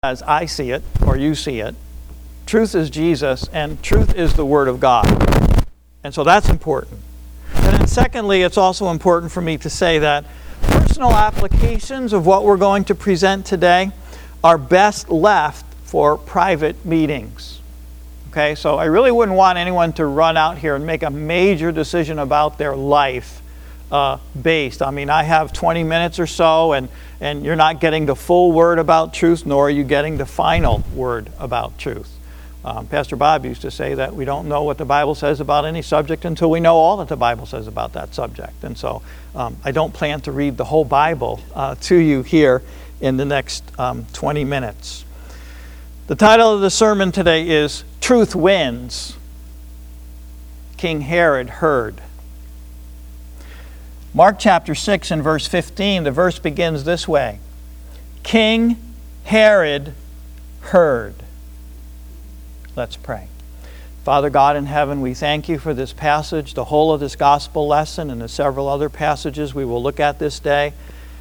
as I see it, or you see it. Truth is Jesus, and truth is the Word of God. And so that's important. And then secondly, it's also important for me to say that personal applications of what we're going to present today are best left for private meetings. Okay, so I really wouldn't want anyone to run out here and make a major decision about their life based. I mean, I have 20 minutes or so, and you're not getting the full word about truth, nor are you getting the final word about truth. Pastor Bob used to say that we don't know what the Bible says about any subject until we know all that the Bible says about that subject. And so I don't plan to read the whole Bible to you here in the next 20 minutes. The title of the sermon today is Truth Wins. King Herod Heard. Mark chapter 6 and verse 15, the verse begins this way. King Herod heard. Let's pray. Father God in heaven, we thank you for this passage, the whole of this gospel lesson, and the several other passages we will look at this day.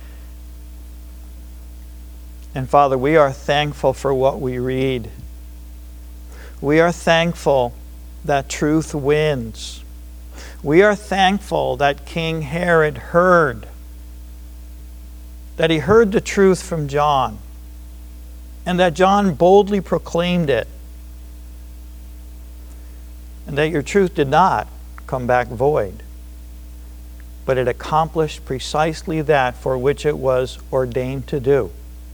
And Father, we are thankful for what we read. We are thankful that truth wins. We are thankful that King Herod heard, that he heard the truth from John, and that John boldly proclaimed it, and that your truth did not come back void, but it accomplished precisely that for which it was ordained to do.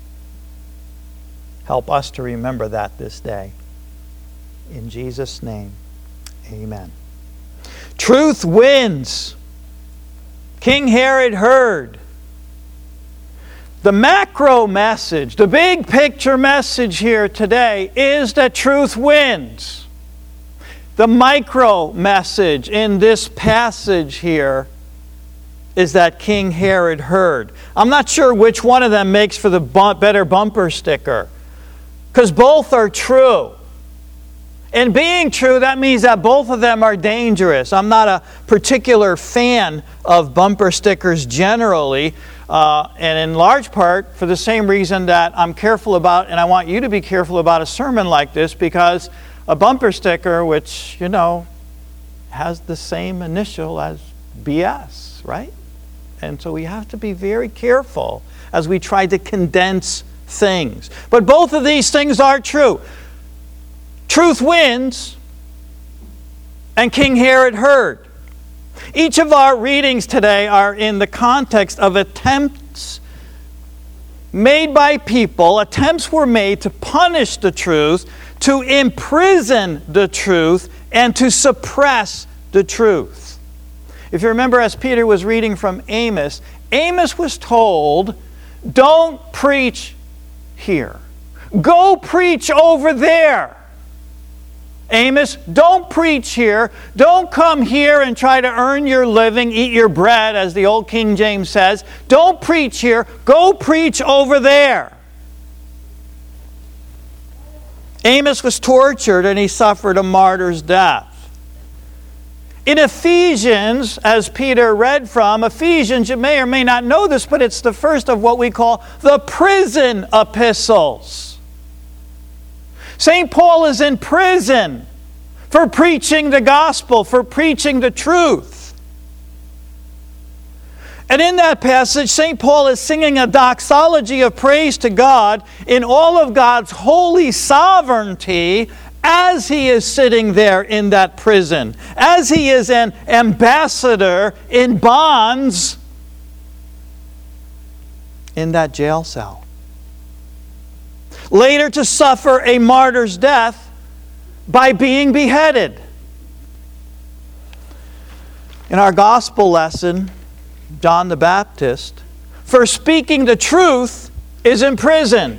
Help us to remember that this day. In Jesus' name, amen. Truth wins. King Herod heard. The macro message, the big picture message here today is that truth wins. The micro message in this passage here is that King Herod heard. I'm not sure which one of them makes for the better bumper sticker, because both are true. And being true, that means that both of them are dangerous. I'm not a particular fan of bumper stickers generally, and in large part for the same reason that I'm careful about, and I want you to be careful about a sermon like this, because a bumper sticker, which, has the same initial as BS, right? And so we have to be very careful as we try to condense things. But both of these things are true. Truth wins, and King Herod heard. Each of our readings today are in the context of attempts made by people. Attempts were made to punish the truth, to imprison the truth, and to suppress the truth. If you remember, as Peter was reading from Amos, Amos was told, don't preach here. Go preach over there. Amos, don't preach here. Don't come here and try to earn your living, eat your bread, as the old King James says. Don't preach here. Go preach over there. Amos was tortured and he suffered a martyr's death. In Ephesians, as Peter read from, Ephesians, you may or may not know this, but it's the first of what we call the prison epistles. St. Paul is in prison for preaching the gospel, for preaching the truth. And in that passage, St. Paul is singing a doxology of praise to God in all of God's holy sovereignty as he is sitting there in that prison, as he is an ambassador in bonds in that jail cell. Later to suffer a martyr's death by being beheaded. In our gospel lesson, John the Baptist, for speaking the truth, is imprisoned.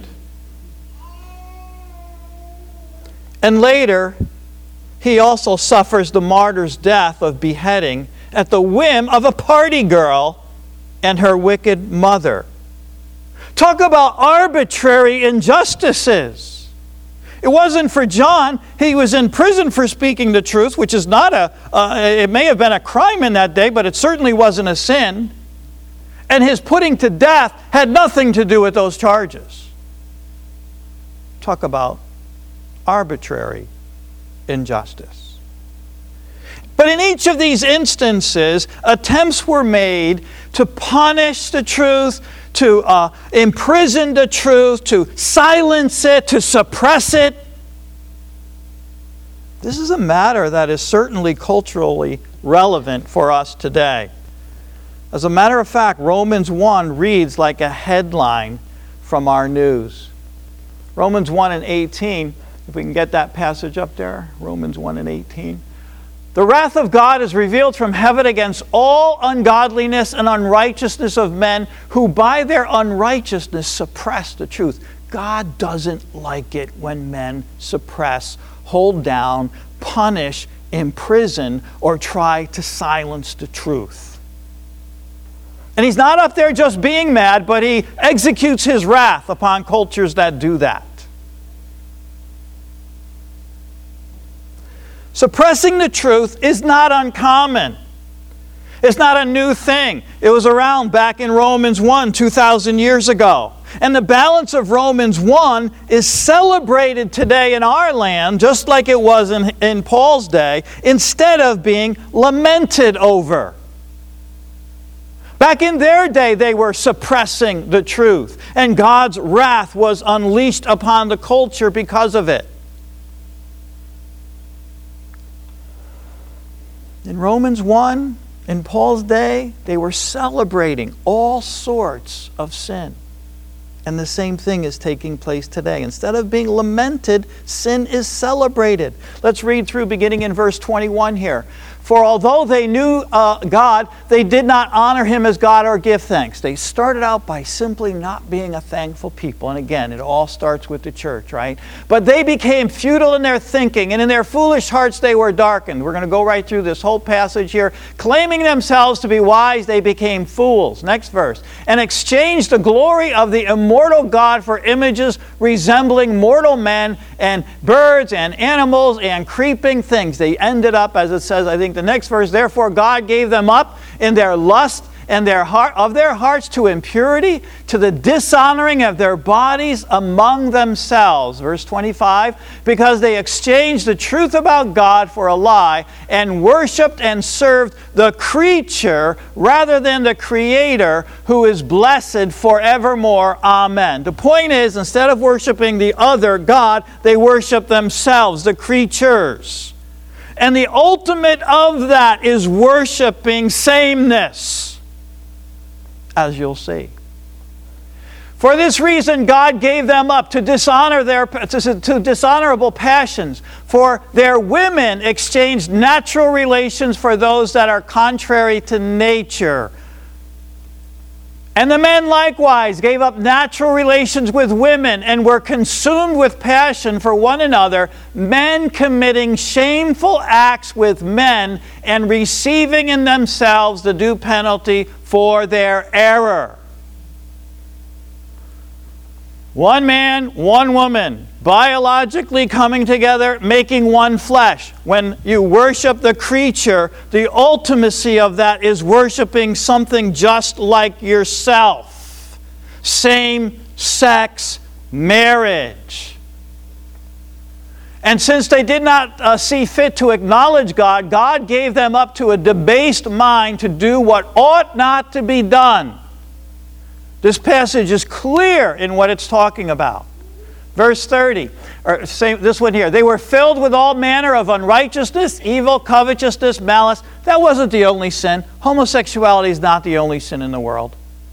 And later, he also suffers the martyr's death of beheading at the whim of a party girl and her wicked mother. Talk about arbitrary injustices. It wasn't for John. He was in prison for speaking the truth, which is not it may have been a crime in that day, but it certainly wasn't a sin. And his putting to death had nothing to do with those charges. talk about arbitrary injustice. But in each of these instances, attempts were made to punish the truth, to imprison the truth, to silence it, to suppress it. This is a matter that is certainly culturally relevant for us today. As a matter of fact, Romans 1 reads like a headline from our news. Romans 1 and 18, if we can get that passage up there, Romans 1 and 18. The wrath of God is revealed from heaven against all ungodliness and unrighteousness of men who by their unrighteousness suppress the truth. God doesn't like it when men suppress, hold down, punish, imprison, or try to silence the truth. And he's not up there just being mad, but he executes his wrath upon cultures that do that. Suppressing the truth is not uncommon. It's not a new thing. It was around back in Romans 1, 2,000 years ago. And the balance of Romans 1 is celebrated today in our land, just like it was in Paul's day, instead of being lamented over. Back in their day, they were suppressing the truth, and God's wrath was unleashed upon the culture because of it. In Romans 1, in Paul's day, they were celebrating all sorts of sin. And the same thing is taking place today. Instead of being lamented, sin is celebrated. Let's read through beginning in verse 21 here. For although they knew God, they did not honor Him as God or give thanks. They started out by simply not being a thankful people. And again, it all starts with the church, right? But they became futile in their thinking, and in their foolish hearts they were darkened. We're going to go right through this whole passage here. Claiming themselves to be wise, they became fools. Next verse. And exchanged the glory of the immortal God for images resembling mortal men and birds and animals and creeping things. They ended up, as it says, I think, the next verse, therefore God gave them up in their lust and their hearts to impurity, to the dishonoring of their bodies among themselves. Verse 25, because they exchanged the truth about God for a lie and worshipped and served the creature rather than the Creator, who is blessed forevermore. Amen. The point is, instead of worshiping the other God, they worship themselves, the creatures. And the ultimate of that is worshiping sameness, as you'll see. For this reason, God gave them up to to dishonorable passions. For their women exchanged natural relations for those that are contrary to nature. And the men likewise gave up natural relations with women and were consumed with passion for one another, men committing shameful acts with men and receiving in themselves the due penalty for their error. One man, one woman, biologically coming together, making one flesh. When you worship the creature, the ultimacy of that is worshiping something just like yourself. Same-sex marriage. And since they did not see fit to acknowledge God, God gave them up to a debased mind to do what ought not to be done. This passage is clear in what it's talking about. Verse 30, or this one here. They were filled with all manner of unrighteousness, evil, covetousness, malice. That wasn't the only sin. Homosexuality is not the only sin in the world.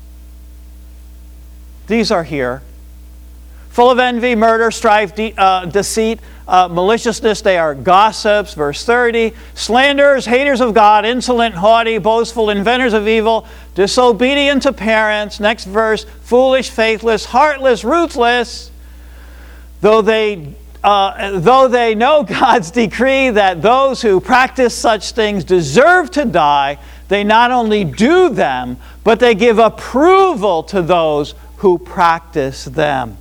These are here. Full of envy, murder, strife, deceit, maliciousness. They are gossips. Verse 30. Slanderers, haters of God, insolent, haughty, boastful, inventors of evil, disobedient to parents. Next verse. Foolish, faithless, heartless, ruthless. Though they know God's decree that those who practice such things deserve to die, they not only do them, but they give approval to those who practice them.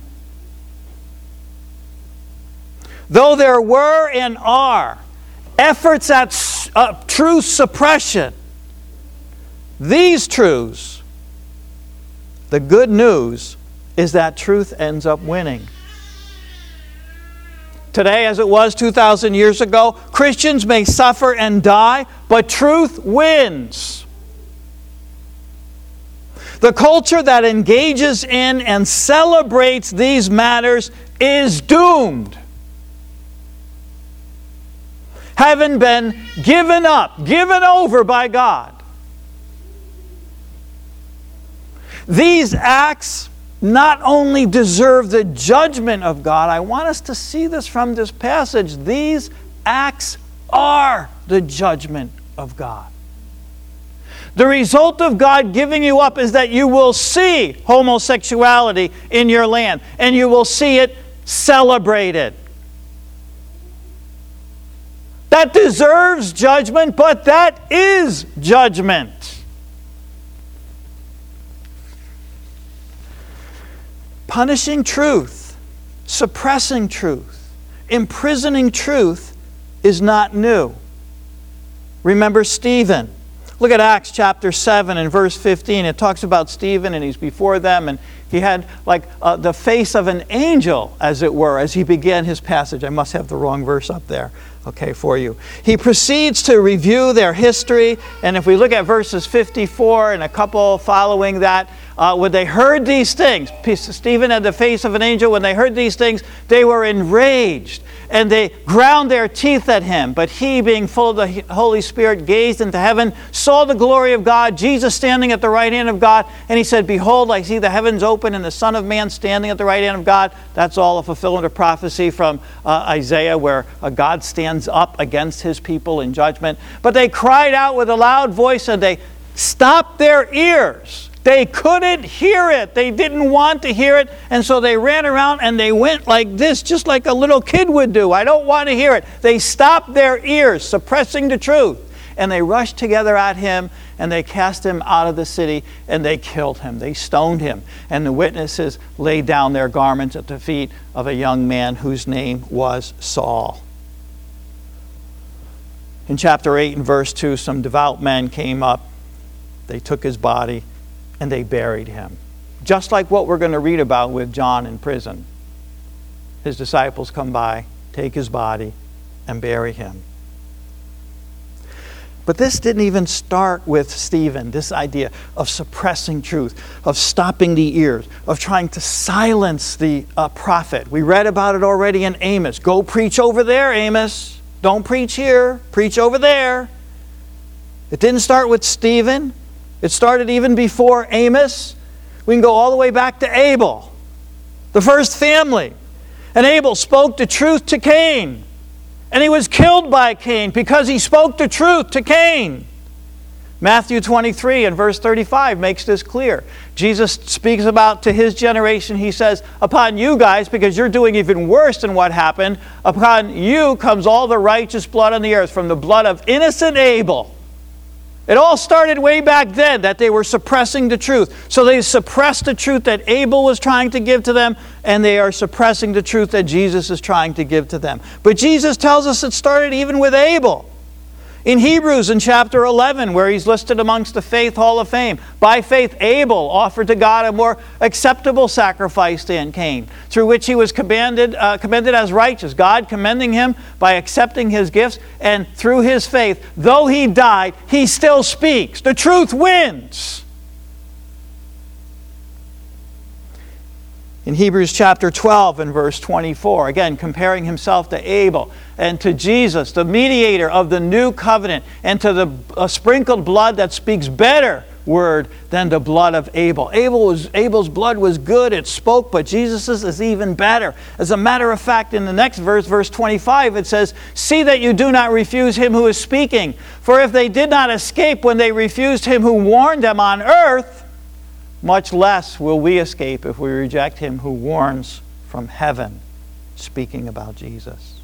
Though there were and are efforts at truth suppression, these truths, the good news is that truth ends up winning. today as it was 2,000 years ago. Christians may suffer and die, but truth wins. The culture that engages in and celebrates these matters is doomed. Having been given up, given over by God. These acts not only deserve the judgment of God, I want us to see this from this passage. These acts are the judgment of God. The result of God giving you up is that you will see homosexuality in your land, and you will see it celebrated. That deserves judgment, but that is judgment. Punishing truth, suppressing truth, imprisoning truth is not new. Remember Stephen. Look at Acts chapter 7 and verse 15. It talks about Stephen, and he's before them, and he had like the face of an angel, as it were, as he began his passage. I must have the wrong verse up there, okay, for you. He proceeds to review their history, and if we look at verses 54 and a couple following that, when they heard these things, Stephen had the face of an angel. When they heard these things, they were enraged, and they ground their teeth at him. But he, being full of the Holy Spirit, gazed into heaven, saw the glory of God, Jesus standing at the right hand of God, and he said, "Behold, I see the heavens open and the Son of Man standing at the right hand of God." That's all a fulfillment of prophecy from Isaiah, where God stands up against his people in judgment. But they cried out with a loud voice, and they stopped their ears. They couldn't hear it. They didn't want to hear it. And so they ran around and they went like this, just like a little kid would do. I don't want to hear it. They stopped their ears, suppressing the truth. And they rushed together at him, and they cast him out of the city, and they killed him. They stoned him. And the witnesses laid down their garments at the feet of a young man whose name was Saul. In chapter 8 and verse 2, some devout men came up. They took his body and they buried him. Just like what we're going to read about with John in prison. His disciples come by, take his body, and bury him. But this didn't even start with Stephen, this idea of suppressing truth, of stopping the ears, of trying to silence the prophet. We read about it already in Amos. Go preach over there, Amos. Don't preach here. Preach over there. It didn't start with Stephen. It started even before Amos. We can go all the way back to Abel, the first family. And Abel spoke the truth to Cain. And he was killed by Cain because he spoke the truth to Cain. Matthew 23 and verse 35 makes this clear. Jesus speaks about to his generation. He says, upon you guys, because you're doing even worse than what happened, upon you comes all the righteous blood on the earth, from the blood of innocent Abel. It all started way back then, that they were suppressing the truth. So they suppressed the truth that Abel was trying to give to them, and they are suppressing the truth that Jesus is trying to give to them. But Jesus tells us it started even with Abel. In Hebrews in chapter 11, where he's listed amongst the Faith Hall of Fame, by faith Abel offered to God a more acceptable sacrifice than Cain, through which he was commended as righteous, God commending him by accepting his gifts, and through his faith, though he died, he still speaks. The truth wins. In Hebrews chapter 12 and verse 24, again comparing himself to Abel and to Jesus, the mediator of the new covenant, and to the sprinkled blood that speaks better word than the blood of Abel. Abel's blood was good, it spoke, but Jesus's is even better. As a matter of fact, in the next verse, verse 25, it says, "See that you do not refuse him who is speaking. For if they did not escape when they refused him who warned them on earth, much less will we escape if we reject him who warns from heaven," speaking about Jesus.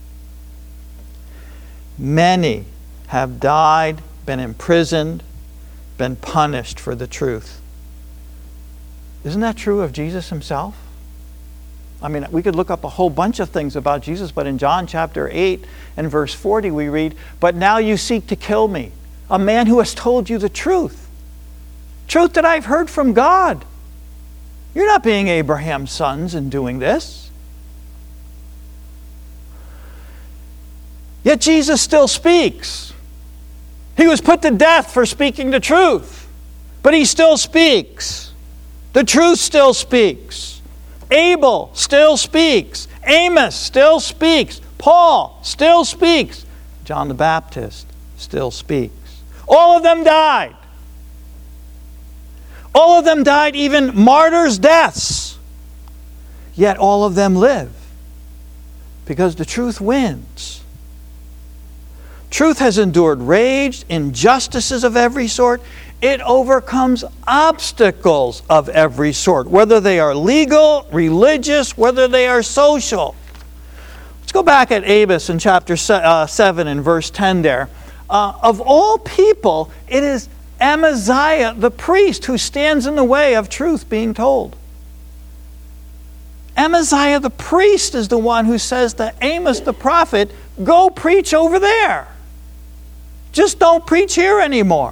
Many have died, been imprisoned, been punished for the truth. Isn't that true of Jesus himself? I mean, we could look up a whole bunch of things about Jesus, but in John chapter 8 and verse 40 we read, "But now you seek to kill me, a man who has told you the truth. Truth that I've heard from God. You're not being Abraham's sons in doing this." Yet Jesus still speaks. He was put to death for speaking the truth, but he still speaks. The truth still speaks. Abel still speaks. Amos still speaks. Paul still speaks. John the Baptist still speaks. All of them died. All of them died, even martyrs' deaths. Yet all of them live, because the truth wins. Truth has endured rage, injustices of every sort. It overcomes obstacles of every sort, whether they are legal, religious, whether they are social. Let's go back at Amos in chapter 7 and verse 10 there. Of all people, it is Amaziah the priest who stands in the way of truth being told. Amaziah the priest is the one who says to Amos the prophet, go preach over there. Just don't preach here anymore.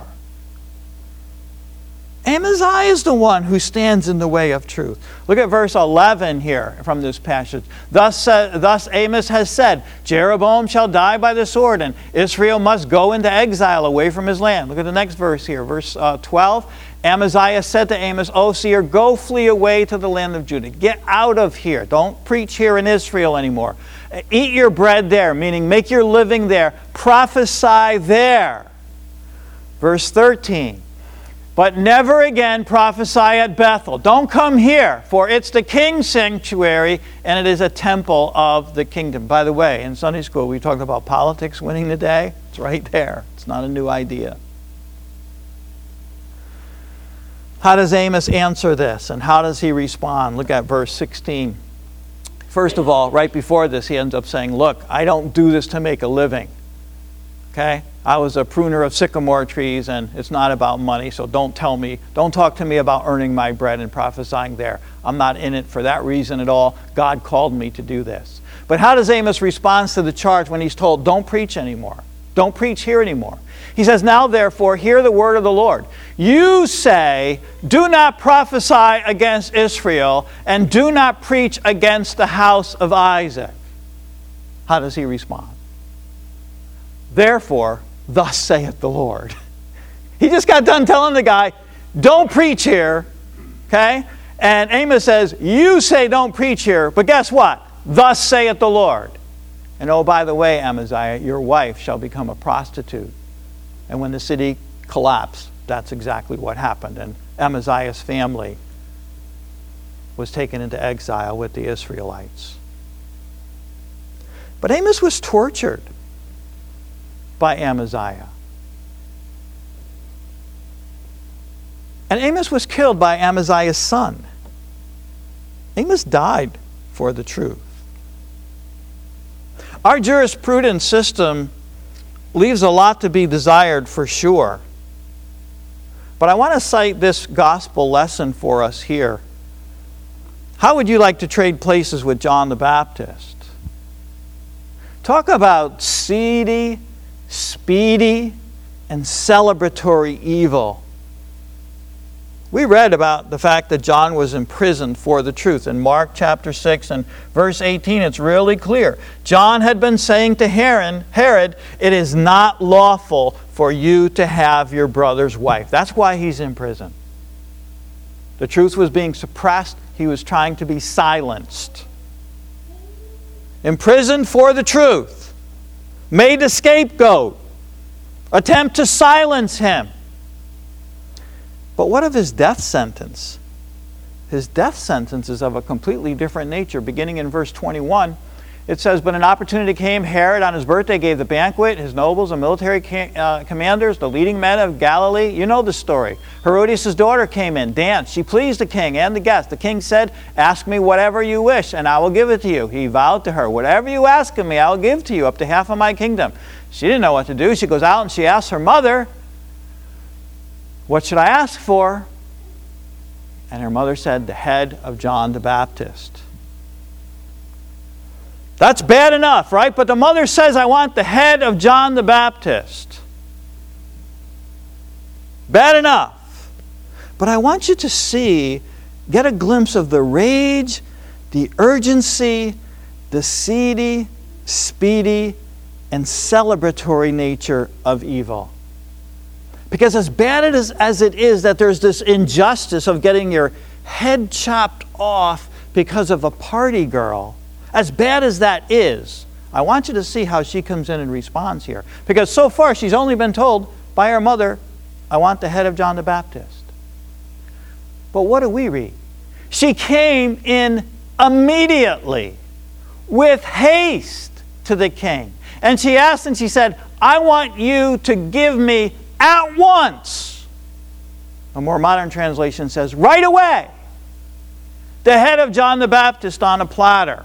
Amaziah is the one who stands in the way of truth. Look at verse 11 here from this passage. Thus Amos has said, Jeroboam shall die by the sword, and Israel must go into exile away from his land. Look at the next verse here, verse 12. Amaziah said to Amos, O seer, go flee away to the land of Judah. Get out of here. Don't preach here in Israel anymore. Eat your bread there, meaning make your living there. Prophesy there. Verse 13. But never again prophesy at Bethel. Don't come here, for it's the king's sanctuary, and it is a temple of the kingdom. By the way, in Sunday school we talked about politics winning the day. It's right there. It's not a new idea. How does Amos answer this, and how does he respond? Look at verse 16. First of all, right before this, he ends up saying, look, I don't do this to make a living. Okay? I was a pruner of sycamore trees, and it's not about money, so don't talk to me about earning my bread and prophesying there. I'm not in it for that reason at all. God called me to do this. But how does Amos respond to the charge when he's told, don't preach anymore? Don't preach here anymore. He says, now therefore, hear the word of the Lord. You say, do not prophesy against Israel, and do not preach against the house of Isaac. How does he respond? Therefore, thus saith the Lord. He just got done telling the guy, don't preach here, okay? And Amos says, you say don't preach here, but guess what? Thus saith the Lord. And oh, by the way, Amaziah, your wife shall become a prostitute. And when the city collapsed, that's exactly what happened. And Amaziah's family was taken into exile with the Israelites. But Amos was tortured by Amaziah. And Amos was killed by Amaziah's son. Amos died for the truth. Our jurisprudence system leaves a lot to be desired for sure. But I want to cite this gospel lesson for us here. How would you like to trade places with John the Baptist? Talk about seedy, speedy, and celebratory evil. We read about the fact that John was imprisoned for the truth. In Mark chapter 6 and verse 18, it's really clear. John had been saying to Herod, it is not lawful for you to have your brother's wife. That's why he's in prison. The truth was being suppressed. He was trying to be silenced. Imprisoned for the truth. Made a scapegoat. Attempt to silence him. But what of his death sentence? His death sentence is of a completely different nature. Beginning in verse 21, it says, but an opportunity came. Herod on his birthday gave the banquet. His nobles and military commanders, the leading men of Galilee. You know the story. Herodias' daughter came in, danced. She pleased the king and the guests. The king said, ask me whatever you wish, and I will give it to you. He vowed to her, whatever you ask of me, I will give to you, up to half of my kingdom. She didn't know what to do. She goes out and she asks her mother, what should I ask for? And her mother said, the head of John the Baptist. That's bad enough, right? But the mother says, I want the head of John the Baptist. Bad enough. But I want you to see, get a glimpse of the rage, the urgency, the seedy, speedy, and celebratory nature of evil. Because as bad as it is that there's this injustice of getting your head chopped off because of a party girl, as bad as that is, I want you to see how she comes in and responds here. Because so far she's only been told by her mother, I want the head of John the Baptist. But what do we read? She came in immediately, with haste, to the king. And she asked and she said, I want you to give me at once. A more modern translation says, right away, the head of John the Baptist on a platter.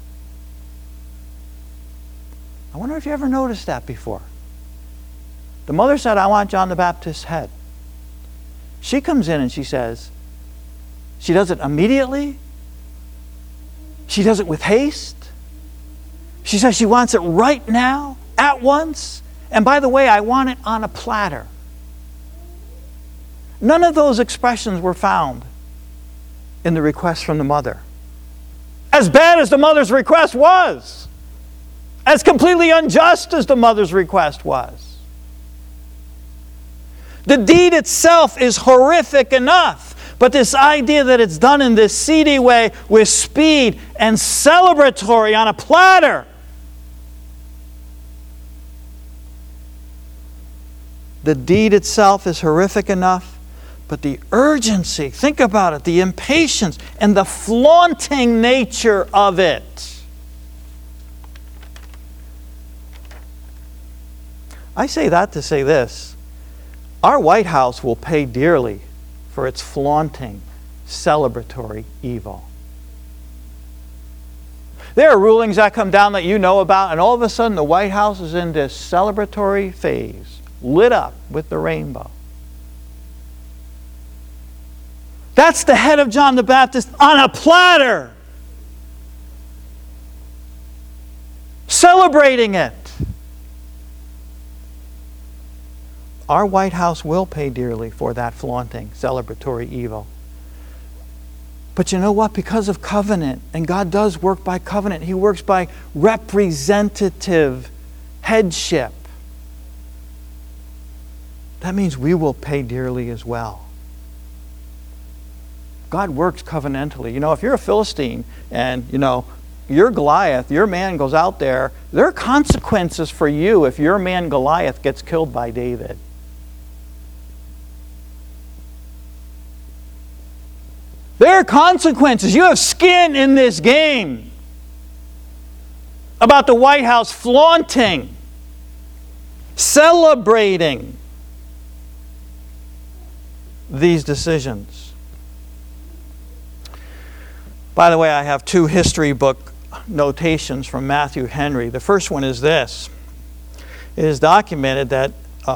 I wonder if you ever noticed that before. The mother said, I want John the Baptist's head. She comes in and she says, she does it immediately. She does it with haste. She says she wants it right now, at once. And by the way, I want it on a platter. None of those expressions were found in the request from the mother. As bad as the mother's request was, as completely unjust as the mother's request was, the deed itself is horrific enough. But this idea that it's done in this seedy way with speed and celebratory on a platter. The deed itself is horrific enough, but the urgency, think about it, the impatience and the flaunting nature of it. I say that to say this. Our White House will pay dearly for its flaunting, celebratory evil. There are rulings that come down that you know about, and all of a sudden the White House is in this celebratory phase, lit up with the rainbow. That's the head of John the Baptist on a platter, celebrating it. Our White House will pay dearly for that flaunting, celebratory evil. But you know what? Because of covenant, and God does work by covenant, He works by representative headship. That means we will pay dearly as well. God works covenantally. You know, if you're a Philistine and, you're Goliath, your man goes out there, there are consequences for you if your man Goliath gets killed by David. There are consequences. You have skin in this game about the White House flaunting, celebrating these decisions. By the way, I have 2 history book notations from Matthew Henry. The first one is this. It is documented that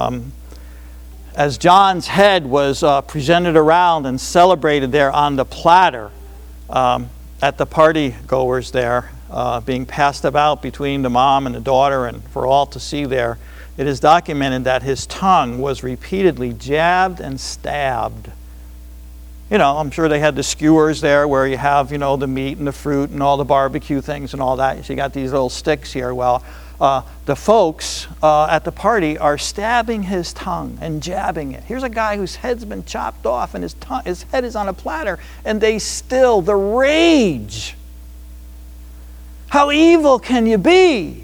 as John's head was presented around and celebrated there on the platter at the party goers there, being passed about between the mom and the daughter and for all to see there, it is documented that his tongue was repeatedly jabbed and stabbed. I'm sure they had the skewers there where you have, the meat and the fruit and all the barbecue things and all that. So you got these little sticks here. Well, the folks at the party are stabbing his tongue and jabbing it. Here's a guy whose head's been chopped off and his head is on a platter, and they still, the rage. How evil can you be?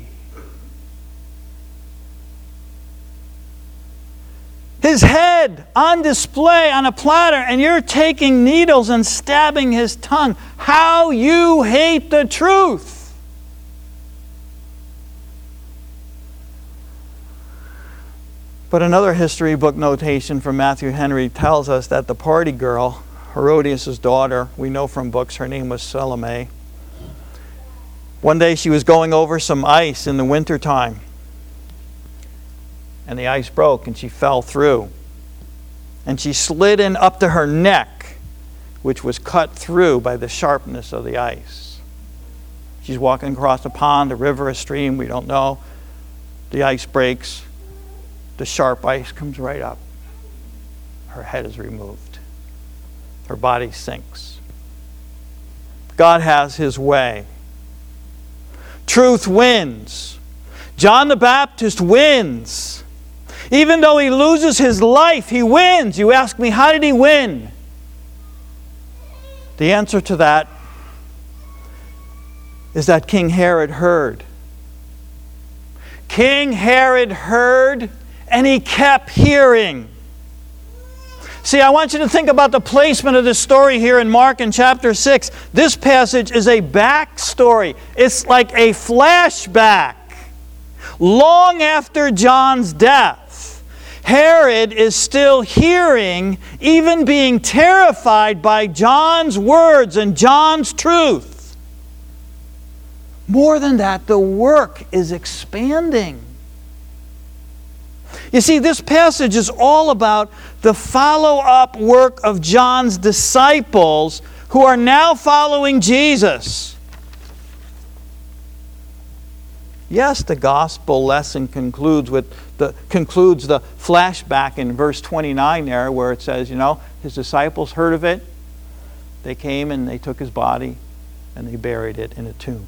His head on display on a platter, and you're taking needles and stabbing his tongue. How you hate the truth. But another history book notation from Matthew Henry tells us that the party girl, Herodias' daughter, we know from books her name was Salome. One day she was going over some ice in the wintertime, and the ice broke and she fell through. And she slid in up to her neck, which was cut through by the sharpness of the ice. She's walking across a pond, a river, a stream, we don't know. The ice breaks. The sharp ice comes right up. Her head is removed. Her body sinks. God has His way. Truth wins. John the Baptist wins. Even though he loses his life, he wins. You ask me, how did he win? The answer to that is that King Herod heard. King Herod heard, and he kept hearing. See, I want you to think about the placement of this story here in Mark in chapter 6. This passage is a backstory. It's like a flashback. Long after John's death, Herod is still hearing, even being terrified by John's words and John's truth. More than that, the work is expanding. You see, this passage is all about the follow-up work of John's disciples who are now following Jesus. Yes, the gospel lesson concludes the flashback in verse 29 there, where it says, his disciples heard of it. They came and they took his body and they buried it in a tomb.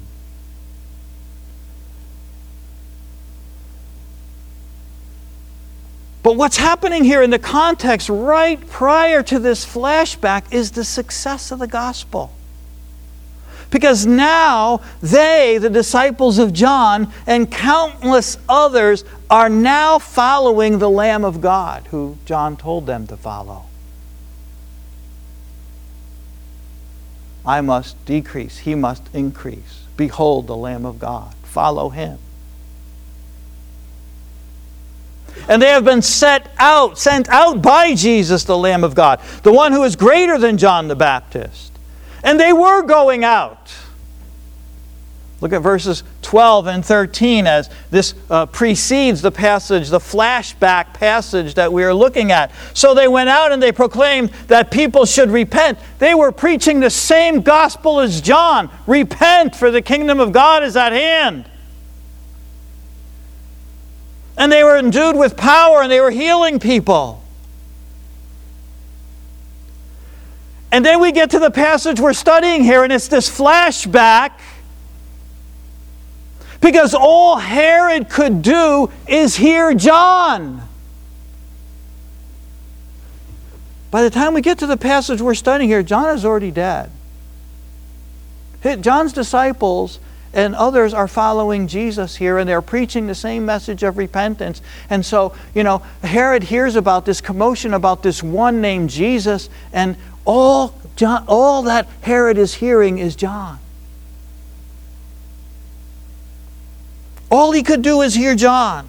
But what's happening here in the context right prior to this flashback is the success of the gospel. Because now they, the disciples of John, and countless others are now following the Lamb of God, who John told them to follow. I must decrease, he must increase. Behold the Lamb of God. Follow him. And they have been sent out by Jesus, the Lamb of God, the one who is greater than John the Baptist. And they were going out. Look at verses 12 and 13 as this precedes the passage, the flashback passage that we are looking at. So they went out and they proclaimed that people should repent. They were preaching the same gospel as John. Repent, for the kingdom of God is at hand. And they were endued with power, and they were healing people. And then we get to the passage we're studying here, and it's this flashback. Because all Herod could do is hear John. By the time we get to the passage we're studying here, John is already dead. John's disciples and others are following Jesus here, and they're preaching the same message of repentance. And so, Herod hears about this commotion about this one named Jesus, and all that Herod is hearing is John. All he could do is hear John.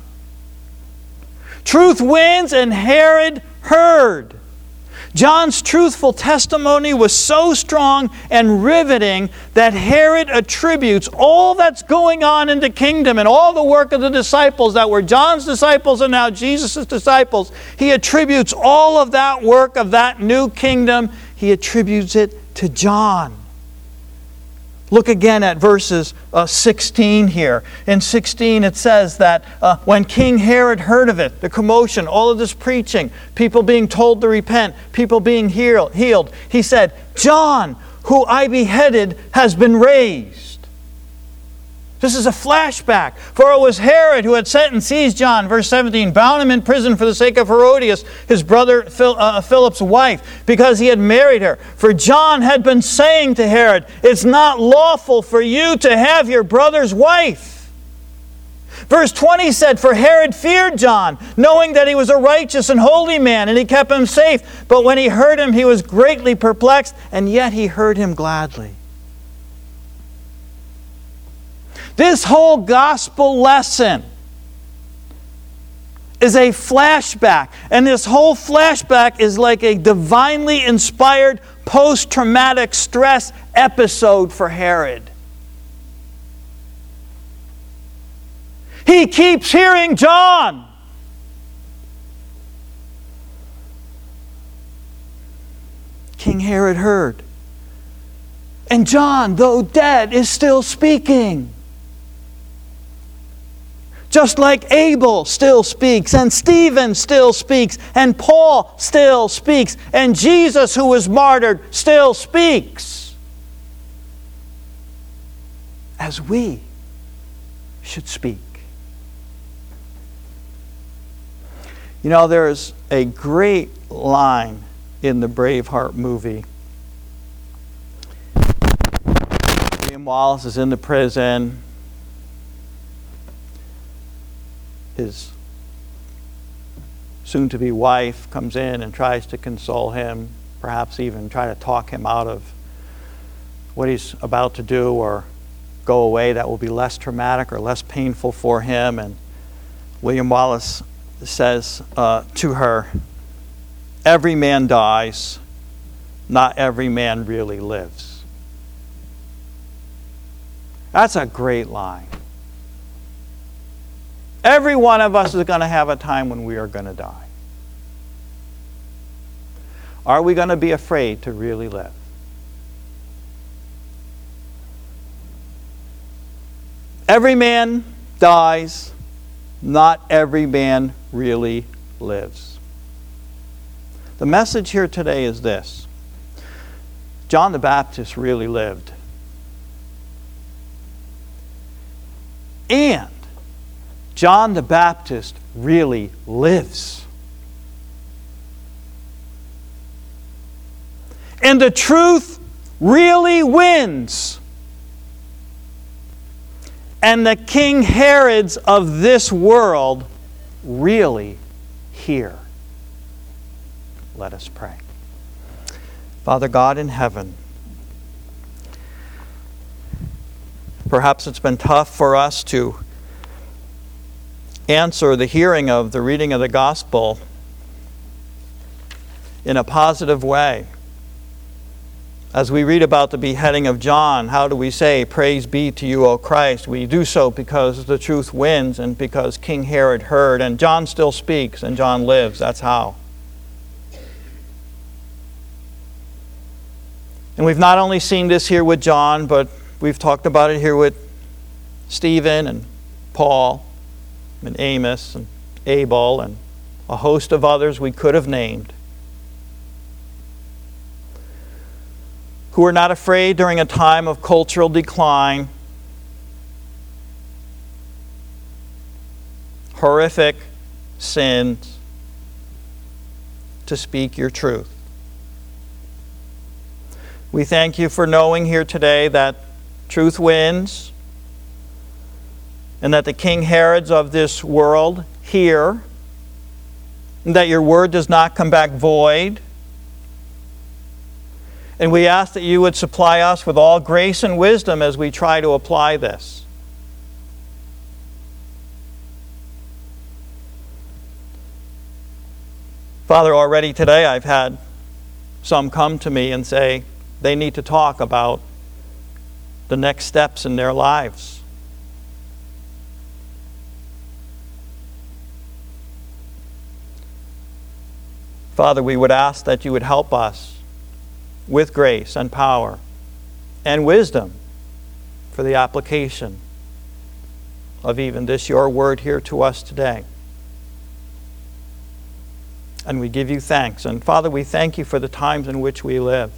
Truth wins, and Herod heard. John's truthful testimony was so strong and riveting that Herod attributes all that's going on in the kingdom and all the work of the disciples that were John's disciples and now Jesus' disciples. He attributes all of that work of that new kingdom, he attributes it to John. Look again at verses 16 here. In 16 it says that when King Herod heard of it, the commotion, all of this preaching, people being told to repent, people being healed, he said, John, who I beheaded, has been raised. This is a flashback. For it was Herod who had sent and seized John, verse 17, bound him in prison for the sake of Herodias, his brother Philip's wife, because he had married her. For John had been saying to Herod, it's not lawful for you to have your brother's wife. Verse 20 said, for Herod feared John, knowing that he was a righteous and holy man, and he kept him safe. But when he heard him, he was greatly perplexed, and yet he heard him gladly. This whole gospel lesson is a flashback. And this whole flashback is like a divinely inspired post-traumatic stress episode for Herod. He keeps hearing John. King Herod heard. And John, though dead, is still speaking. Just like Abel still speaks, and Stephen still speaks, and Paul still speaks, and Jesus, who was martyred, still speaks. As we should speak. You know, there's a great line in the Braveheart movie. William Wallace is in the prison. His soon-to-be wife comes in and tries to console him, perhaps even try to talk him out of what he's about to do or go away that will be less traumatic or less painful for him. And William Wallace says to her, "Every man dies, not every man really lives." That's a great line. Every one of us is going to have a time when we are going to die. Are we going to be afraid to really live? Every man dies, not every man really lives. The message here today is this: John the Baptist really lived. And John the Baptist really lives. And the truth really wins. And the King Herods of this world really hear. Let us pray. Father God in heaven, perhaps it's been tough for us to answer the hearing of the reading of the gospel in a positive way. As we read about the beheading of John, how do we say, "Praise be to you, O Christ"? We do so because the truth wins and because King Herod heard, and John still speaks and John lives. That's how. And we've not only seen this here with John, but we've talked about it here with Stephen and Paul and Amos and Abel and a host of others we could have named, who are not afraid during a time of cultural decline, horrific sins, to speak your truth. We thank you for knowing here today that truth wins, and that the King Herods of this world hear, and that your word does not come back void. And we ask that you would supply us with all grace and wisdom as we try to apply this. Father, already today I've had some come to me and say they need to talk about the next steps in their lives. Father, we would ask that you would help us with grace and power and wisdom for the application of even this your word here to us today. And we give you thanks. And Father, we thank you for the times in which we live.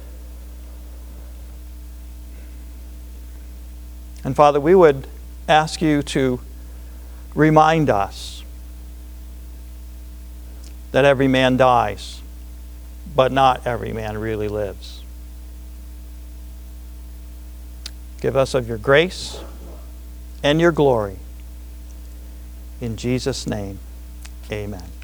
And Father, we would ask you to remind us that every man dies, but not every man really lives. Give us of your grace and your glory. In Jesus' name, amen.